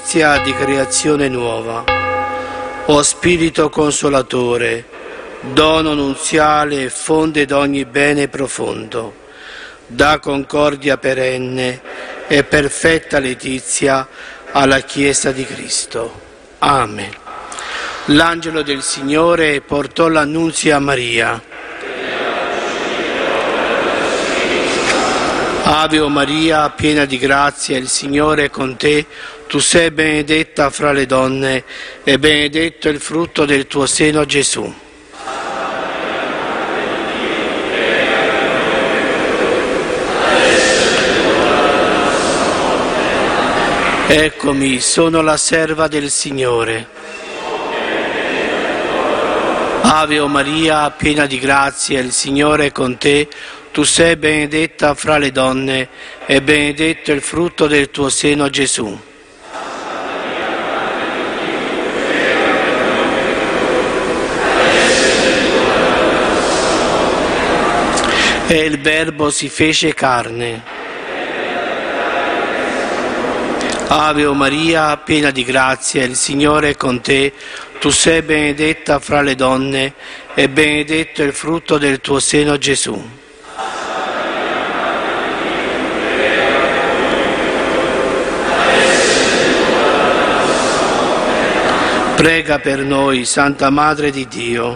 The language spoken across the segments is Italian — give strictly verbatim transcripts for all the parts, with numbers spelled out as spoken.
notizia di creazione nuova. O Spirito Consolatore, dono nunziale e fonte d'ogni bene profondo, da concordia perenne e perfetta letizia alla Chiesa di Cristo. Amen. L'angelo del Signore portò l'annunzio a Maria. Ave o Maria, piena di grazia, il Signore è con te. Tu sei benedetta fra le donne e benedetto il frutto del tuo seno, Gesù. Eccomi, sono la serva del Signore. Ave o Maria, piena di grazia, il Signore è con te. Tu sei benedetta fra le donne e benedetto il frutto del tuo seno, Gesù. E il Verbo si fece carne. Ave o Maria, piena di grazia, il Signore è con te. Tu sei benedetta fra le donne e benedetto il frutto del tuo seno, Gesù. Prega per noi, Santa Madre di Dio.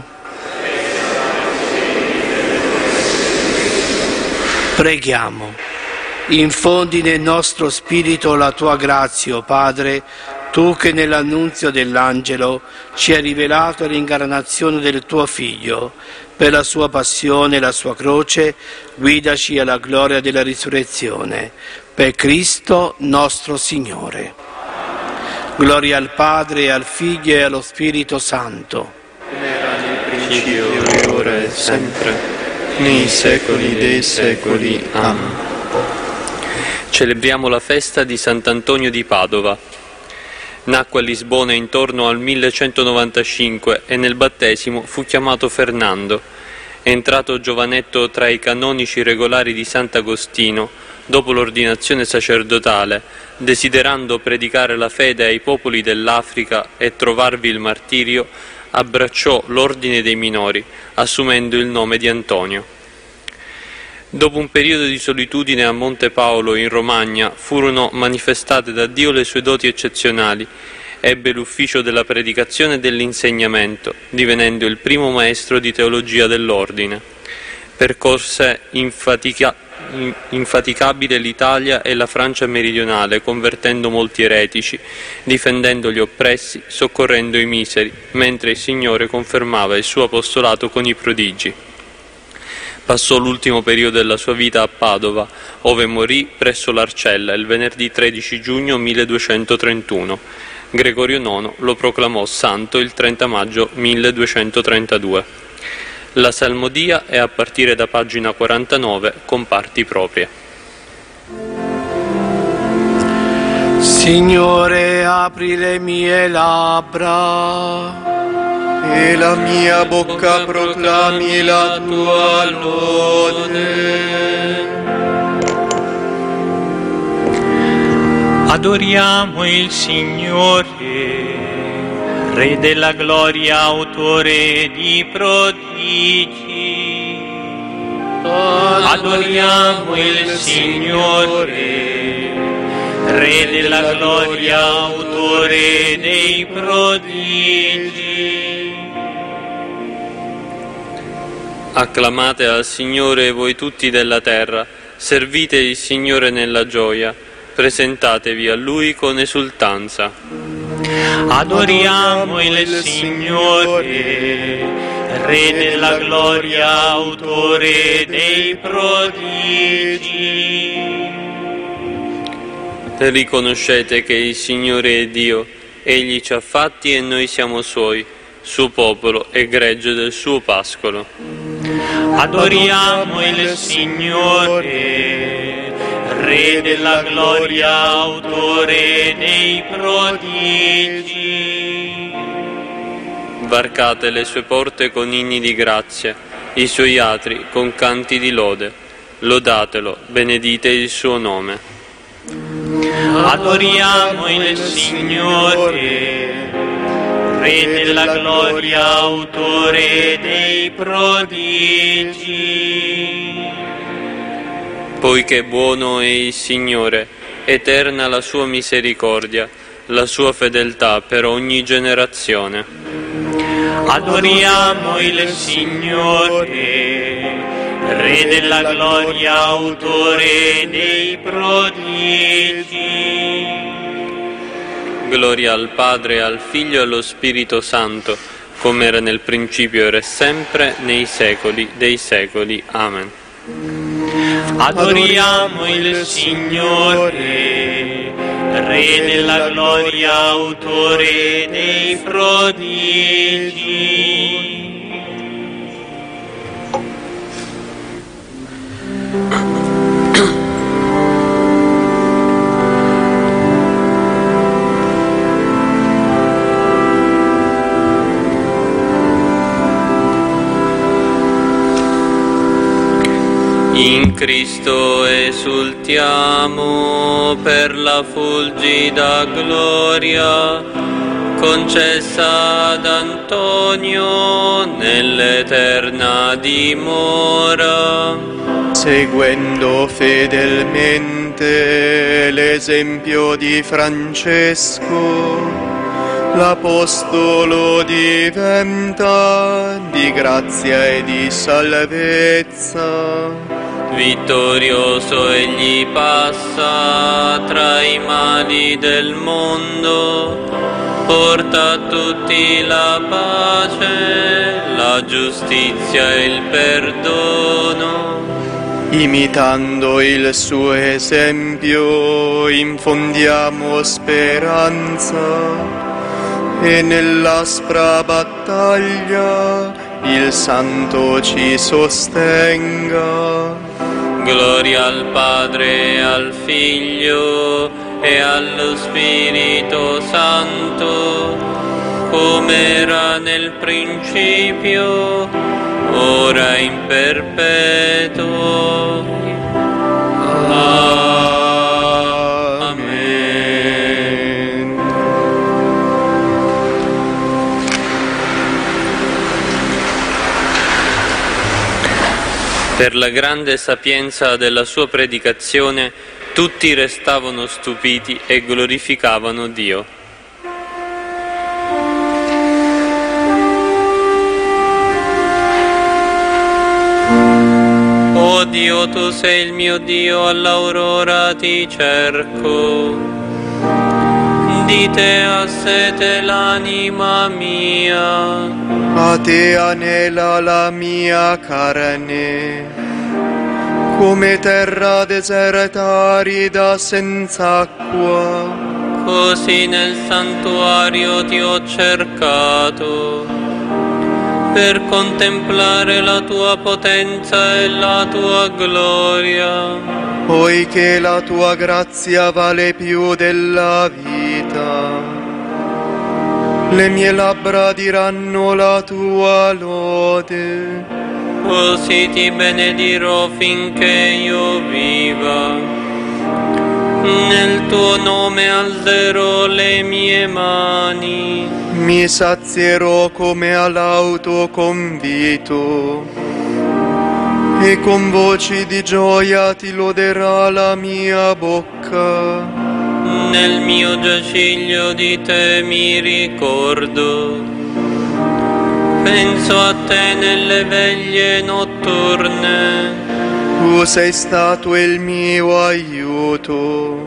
Preghiamo. Infondi nel nostro spirito la tua grazia, o Padre, tu che nell'annunzio dell'angelo ci hai rivelato l'incarnazione del tuo Figlio. Per la sua passione e la sua croce, guidaci alla gloria della risurrezione. Per Cristo nostro Signore. Gloria al Padre, e al Figlio e allo Spirito Santo. Come era nel principio, e ora e sempre, nei secoli dei secoli. Amen. Celebriamo la festa di Sant'Antonio di Padova. Nacque a Lisbona intorno al millecentonovantacinque e nel battesimo fu chiamato Fernando. Entrato giovanetto tra i canonici regolari di Sant'Agostino, dopo l'ordinazione sacerdotale, desiderando predicare la fede ai popoli dell'Africa e trovarvi il martirio, abbracciò l'ordine dei minori, assumendo il nome di Antonio. Dopo un periodo di solitudine a Monte Paolo in Romagna, furono manifestate da Dio le sue doti eccezionali. Ebbe l'ufficio della predicazione e dell'insegnamento, divenendo il primo maestro di teologia dell'ordine. Percorse infatica, infaticabile l'Italia e la Francia meridionale, convertendo molti eretici, difendendo gli oppressi, soccorrendo i miseri, mentre il Signore confermava il suo apostolato con i prodigi. Passò l'ultimo periodo della sua vita a Padova, ove morì presso l'Arcella il venerdì tredici giugno milleduecentotrentuno. Gregorio nono lo proclamò santo il trenta maggio milleduecentotrentadue. La salmodia è a partire da pagina quarantanove con parti proprie. Signore, apri le mie labbra e la mia bocca proclami la tua lode. Adoriamo il Signore, Re della gloria, autore di prodigi. Adoriamo il Signore, Re della gloria, autore dei prodigi. Acclamate al Signore voi tutti della terra, servite il Signore nella gioia, presentatevi a Lui con esultanza. Adoriamo il Signore, Re della gloria, autore dei prodigi. Riconoscete che il Signore è Dio, Egli ci ha fatti e noi siamo Suoi, suo popolo e gregge del suo pascolo. Adoriamo il Signore, Re della gloria, autore dei prodigi. Varcate le sue porte con inni di grazia, i suoi atri con canti di lode. Lodatelo, benedite il suo nome. Adoriamo il Signore, Re della gloria, autore dei prodigi. Poiché buono è il Signore, eterna la sua misericordia, la sua fedeltà per ogni generazione. Adoriamo il Signore, Re della gloria, autore dei prodigi. Gloria al Padre, al Figlio e allo Spirito Santo, come era nel principio, ora e sempre, nei secoli dei secoli. Amen. Adoriamo il Signore, Re della gloria, autore dei prodigi. In Cristo esultiamo per la fulgida gloria concessa ad Antonio nell'eterna dimora. Seguendo fedelmente l'esempio di Francesco, l'Apostolo diventa di grazia e di salvezza. Vittorioso egli passa tra i mali del mondo, porta a tutti la pace, la giustizia e il perdono. Imitando il suo esempio, infondiamo speranza e nell'aspra battaglia il Santo ci sostenga. Gloria al Padre, al Figlio e allo Spirito Santo, come era nel principio, ora in perpetuo. Amen. Per la grande sapienza della sua predicazione, tutti restavano stupiti e glorificavano Dio. Oh Dio, tu sei il mio Dio, all'aurora ti cerco. Di te ha sete l'anima mia. A te anela la mia carne, come terra deserta arida senza acqua. Così nel santuario ti ho cercato, per contemplare la tua potenza e la tua gloria. Poiché la tua grazia vale più della vita, le mie labbra diranno la tua lode. Così ti benedirò finché io viva, nel tuo nome alzerò le mie mani. Mi sazierò come all'autoconvito, e con voci di gioia ti loderà la mia bocca. Nel mio giaciglio di te mi ricordo, penso a te nelle veglie notturne. Tu sei stato il mio aiuto,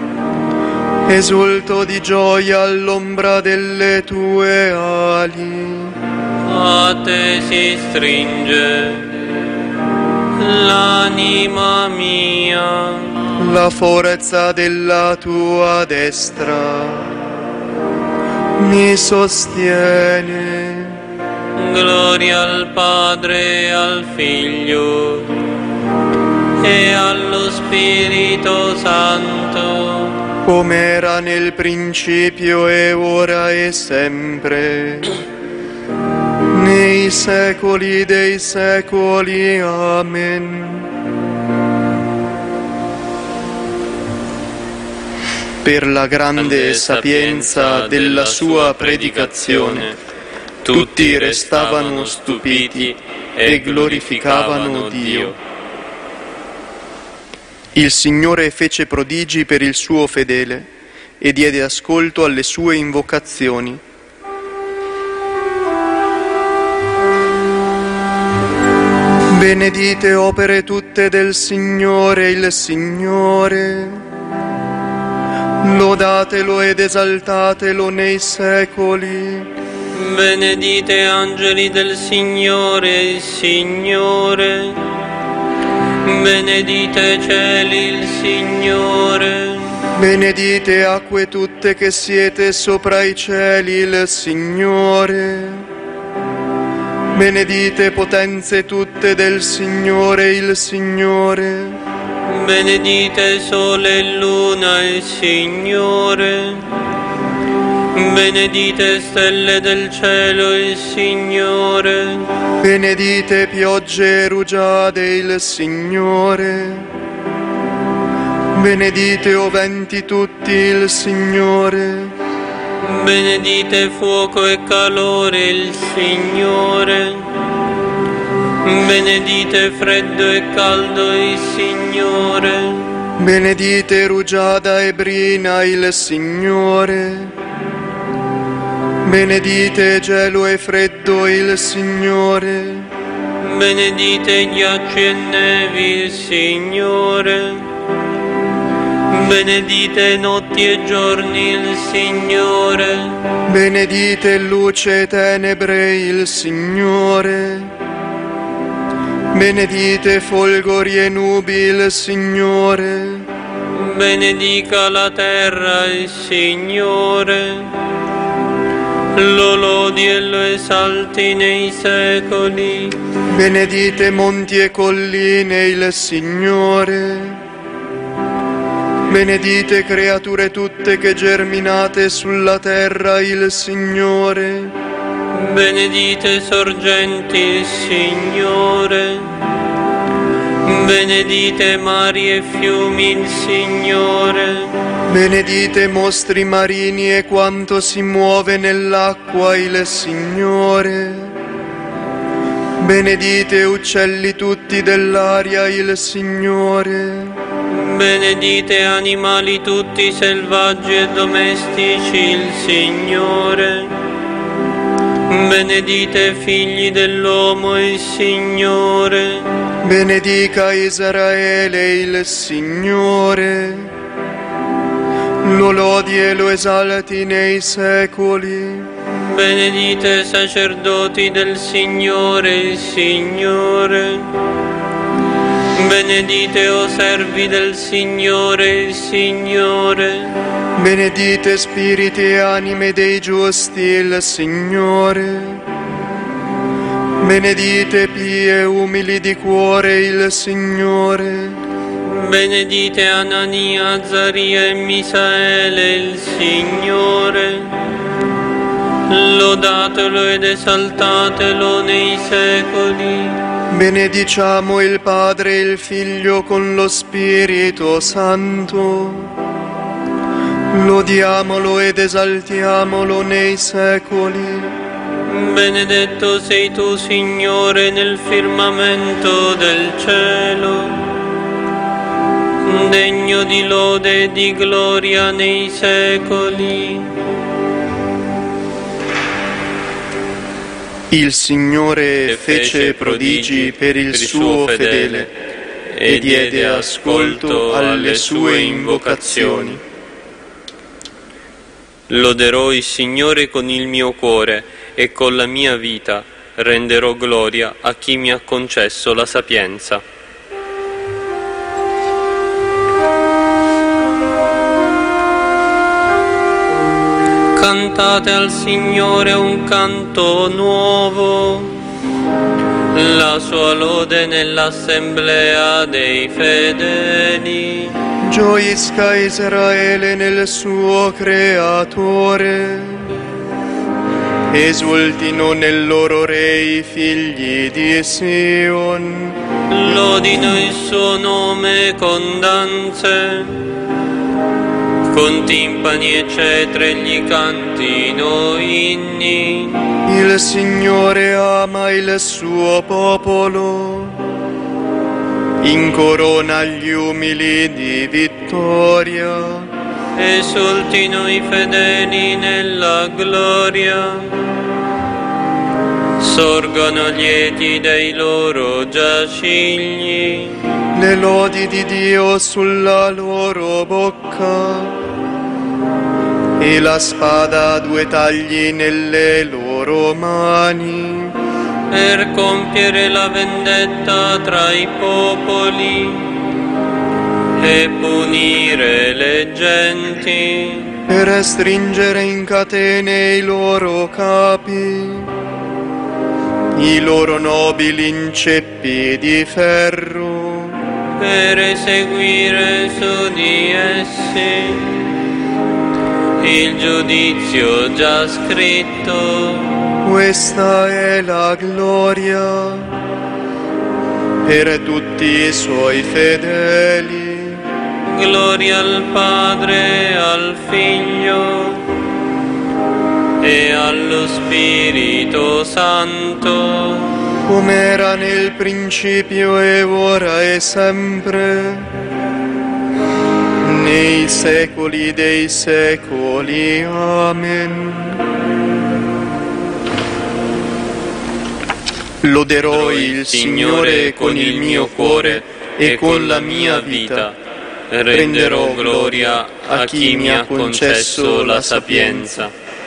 esulto di gioia all'ombra delle tue ali. A te si stringe l'anima mia. La forza della tua destra mi sostiene. Gloria al Padre, al Figlio e allo Spirito Santo, come era nel principio e ora e sempre, nei secoli dei secoli. Amen. Per la grande sapienza della sua predicazione, tutti restavano stupiti e glorificavano Dio. Il Signore fece prodigi per il suo fedele e diede ascolto alle sue invocazioni. Benedite opere tutte del Signore, il Signore. Lodatelo ed esaltatelo nei secoli. Benedite angeli del Signore, il Signore. Benedite cieli, il Signore. Benedite acque tutte che siete sopra i cieli, il Signore. Benedite potenze tutte del Signore, il Signore. Benedite sole e luna, il Signore. Benedite stelle del cielo, il Signore. Benedite piogge e rugiade, il Signore. Benedite o venti tutti, il Signore. Benedite fuoco e calore, il Signore. Benedite freddo e caldo, il Signore. Benedite rugiada e brina, il Signore. Benedite gelo e freddo, il Signore. Benedite ghiacci e nevi, il Signore. Benedite notti e giorni, il Signore. Benedite luce e tenebre, il Signore. Benedite folgori e nubi, il Signore. Benedica la terra, il Signore. Lo lodi e lo esalti nei secoli. Benedite monti e colline, il Signore. Benedite creature tutte che germinate sulla terra, il Signore. Benedite sorgenti, il Signore. Benedite mari e fiumi, il Signore. Benedite mostri marini e quanto si muove nell'acqua, il Signore. Benedite uccelli tutti dell'aria, il Signore. Benedite animali tutti selvaggi e domestici, il Signore. Benedite figli dell'uomo, il Signore. Benedica Israele, il Signore. Lo lodi e lo esalti nei secoli. Benedite sacerdoti del Signore, il Signore. Benedite o servi del Signore, il Signore. Benedite spiriti e anime dei giusti, il Signore. Benedite pie e umili di cuore, il Signore. Benedite Anania, Azzaria e Misaele, il Signore. Lodatelo ed esaltatelo nei secoli. Benediciamo il Padre e il Figlio con lo Spirito Santo. Lodiamolo ed esaltiamolo nei secoli. Benedetto sei tu, Signore, nel firmamento del cielo, degno di lode e di gloria nei secoli. Il Signore fece prodigi per il suo fedele e diede ascolto alle sue invocazioni. Loderò il Signore con il mio cuore e con la mia vita renderò gloria a chi mi ha concesso la sapienza. Cantate al Signore un canto nuovo, la sua lode nell'assemblea dei fedeli. Gioisca Israele nel suo Creatore, esultino nel loro Re i figli di Sion. Lodino il suo nome con danze, con timpani e cetre gli cantino inni. Il Signore ama il suo popolo, incorona gli umili di vittoria. Esultino i fedeli nella gloria, sorgono lieti dei loro giacigli. Le lodi di Dio sulla loro bocca e la spada a due tagli nelle loro mani, per compiere la vendetta tra i popoli e punire le genti, per stringere in catene i loro capi, i loro nobili in ceppi di ferro, per eseguire su di essi il giudizio già scritto. Questa è la gloria per tutti i suoi fedeli. Gloria al Padre, al Figlio e allo Spirito Santo, come era nel principio e ora e sempre, nei secoli dei secoli. Amen. Loderò il Signore con il mio cuore e con la mia vita. Renderò gloria a chi mi ha concesso la sapienza.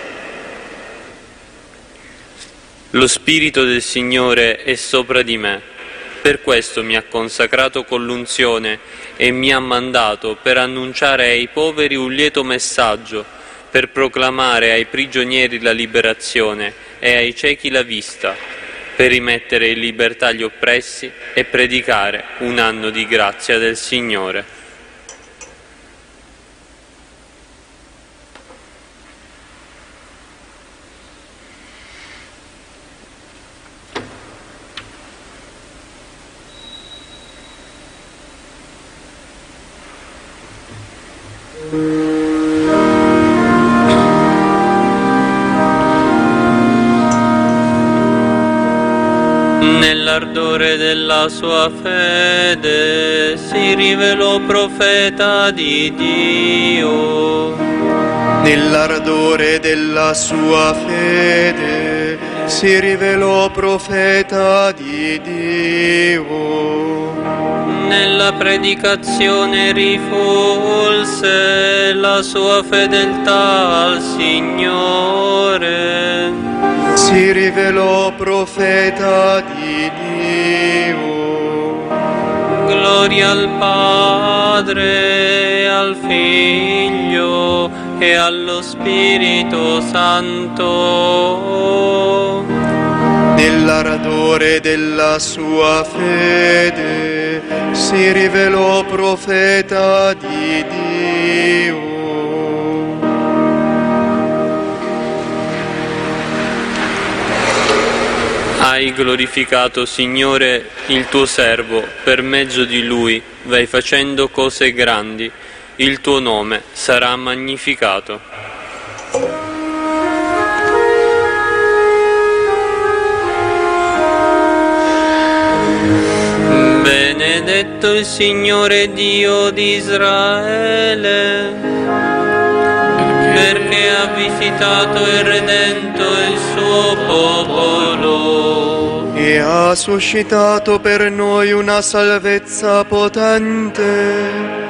Lo Spirito del Signore è sopra di me, per questo mi ha consacrato con l'unzione e mi ha mandato per annunciare ai poveri un lieto messaggio, per proclamare ai prigionieri la liberazione e ai ciechi la vista, per rimettere in libertà gli oppressi e predicare un anno di grazia del Signore. Nell'ardore della sua fede si rivelò profeta di Dio. Nell'ardore della sua fede si rivelò profeta di Dio. Nella predicazione rifulse la sua fedeltà al Signore. Si rivelò profeta di Dio. Gloria al Padre, al Figlio e allo Spirito Santo. Nell'ardore della sua fede si rivelò profeta di Dio. Hai glorificato, Signore, il tuo servo, per mezzo di lui vai facendo cose grandi, il tuo nome sarà magnificato. Benedetto il Signore Dio di Israele, perché ha visitato e redento il suo popolo e ha suscitato per noi una salvezza potente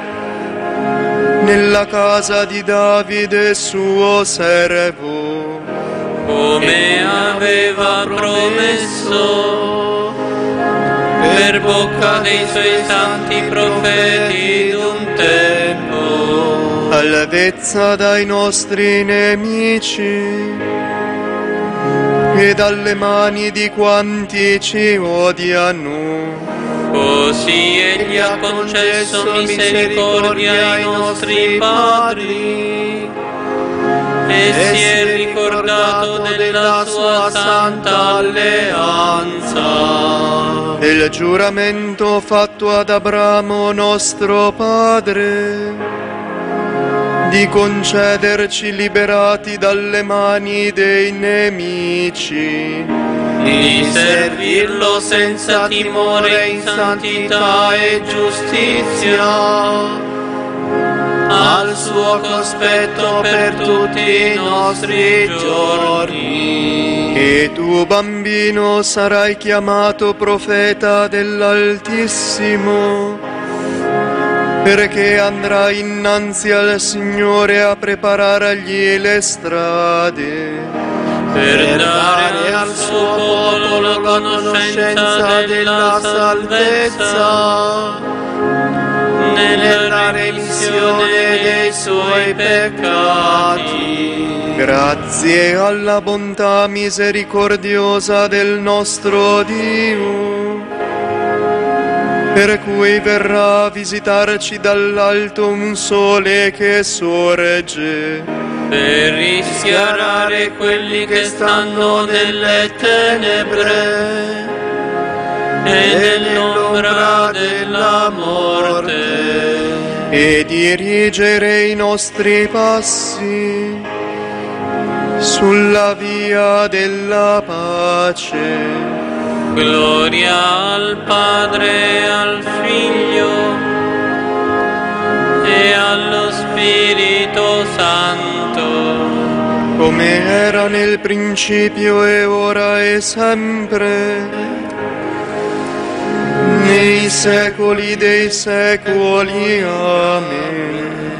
nella casa di Davide suo servo, come aveva promesso per bocca dei suoi santi profeti d'un tempo, salvezza dai nostri nemici e dalle mani di quanti ci odiano. Così egli ha concesso misericordia ai nostri padri e si è ricordato della sua santa alleanza, il giuramento fatto ad Abramo nostro padre, di concederci, liberati dalle mani dei nemici, di servirlo senza timore in santità e giustizia, al suo cospetto per tutti i nostri giorni. E tu, bambino, sarai chiamato profeta dell'Altissimo, perché andrai innanzi al Signore a preparargli le strade, per dare al suo popolo la conoscenza della salvezza, nella remissione dei suoi peccati. Grazie alla bontà misericordiosa del nostro Dio, per cui verrà a visitarci dall'alto un sole che sorge, per rischiarare quelli che stanno nelle tenebre e nell'ombra della morte, e dirigere i nostri passi sulla via della pace. Gloria al Padre e al Figlio e allo Spirito Santo, come era nel principio e ora e sempre, nei secoli dei secoli. Amen.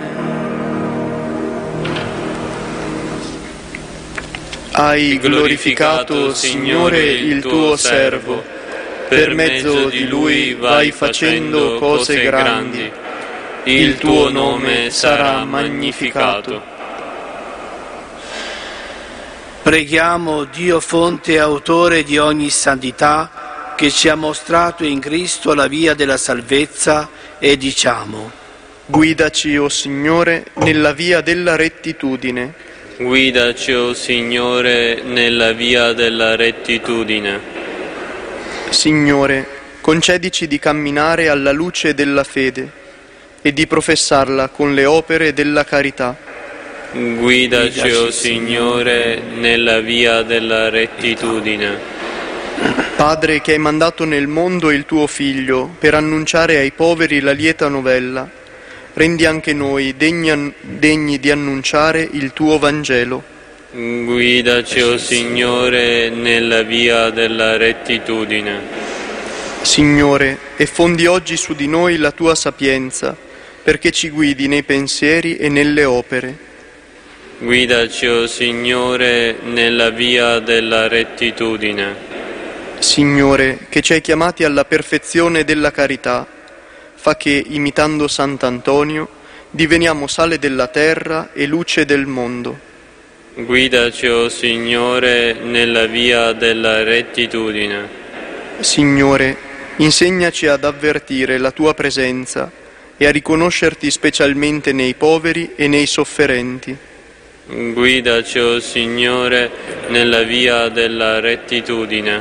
Hai glorificato, Signore, il tuo servo, per mezzo di lui vai facendo cose grandi, il tuo nome sarà magnificato. Preghiamo Dio fonte e autore di ogni santità, che ci ha mostrato in Cristo la via della salvezza, e diciamo: guidaci, o Signore, nella via della rettitudine. Guidaci, o Signore, nella via della rettitudine. Signore, concedici di camminare alla luce della fede e di professarla con le opere della carità. Guidaci, o Signore, nella via della rettitudine. Padre, che hai mandato nel mondo il tuo Figlio per annunciare ai poveri la lieta novella, rendi anche noi degni, degni di annunciare il tuo Vangelo. Guidaci, o Signore, nella via della rettitudine. Signore, effondi oggi su di noi la tua sapienza, perché ci guidi nei pensieri e nelle opere. Guidaci, o Signore, nella via della rettitudine. Signore, che ci hai chiamati alla perfezione della carità, fa che, imitando Sant'Antonio, diveniamo sale della terra e luce del mondo. Guidaci, o Signore, nella via della rettitudine. Signore, insegnaci ad avvertire la tua presenza e a riconoscerti specialmente nei poveri e nei sofferenti. Guidaci, o Signore, nella via della rettitudine.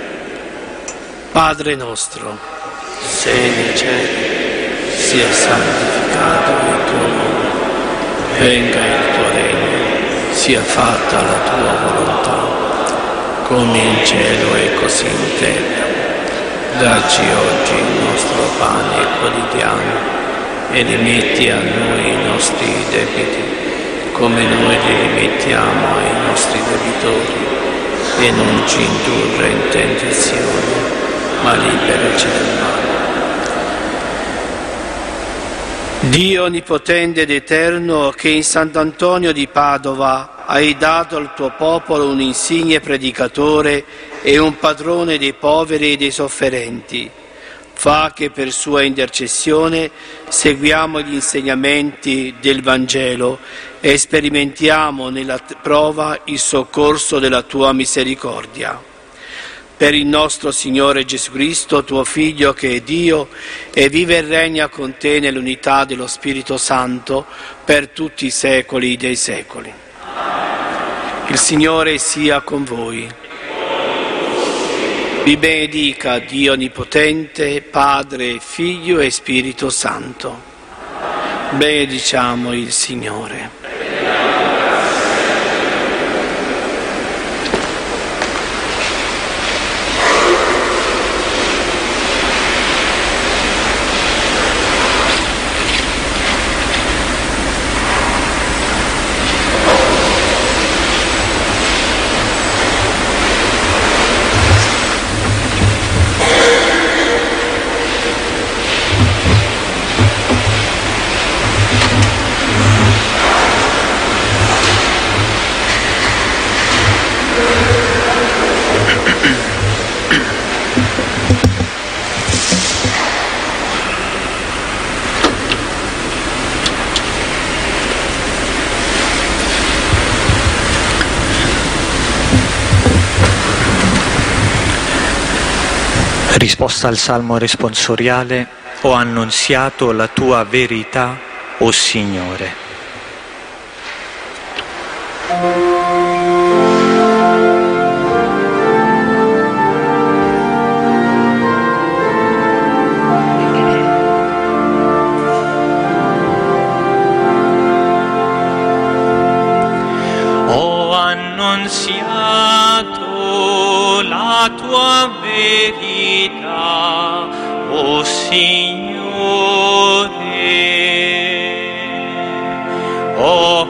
Padre nostro, sei nei cieli, sia santificato il tuo nome, venga il tuo regno, sia fatta la tua volontà, come in cielo e così in terra. Dacci oggi il nostro pane quotidiano e rimetti a noi i nostri debiti, come noi li rimettiamo ai nostri debitori, e non ci indurre in tentazione, ma liberaci dal male. Dio onnipotente ed eterno, che in Sant'Antonio di Padova hai dato al tuo popolo un insigne predicatore e un padrone dei poveri e dei sofferenti, fa che per sua intercessione seguiamo gli insegnamenti del Vangelo e sperimentiamo nella prova il soccorso della tua misericordia. Per il nostro Signore Gesù Cristo, tuo Figlio, che è Dio e vive e regna con te nell'unità dello Spirito Santo per tutti i secoli dei secoli. Il Signore sia con voi. Vi benedica Dio Onnipotente, Padre, Figlio e Spirito Santo. Benediciamo il Signore. Risposta al Salmo responsoriale: ho annunziato la tua verità, o Signore. Ho annunziato la tua verità, o Signore. Ho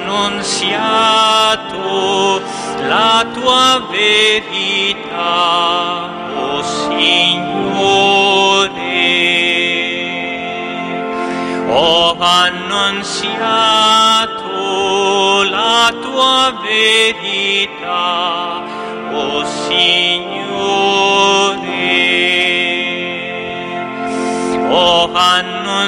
annunziato la tua verità, o Signore. Ho annunziato la tua verità, o Signore. Ho annunziato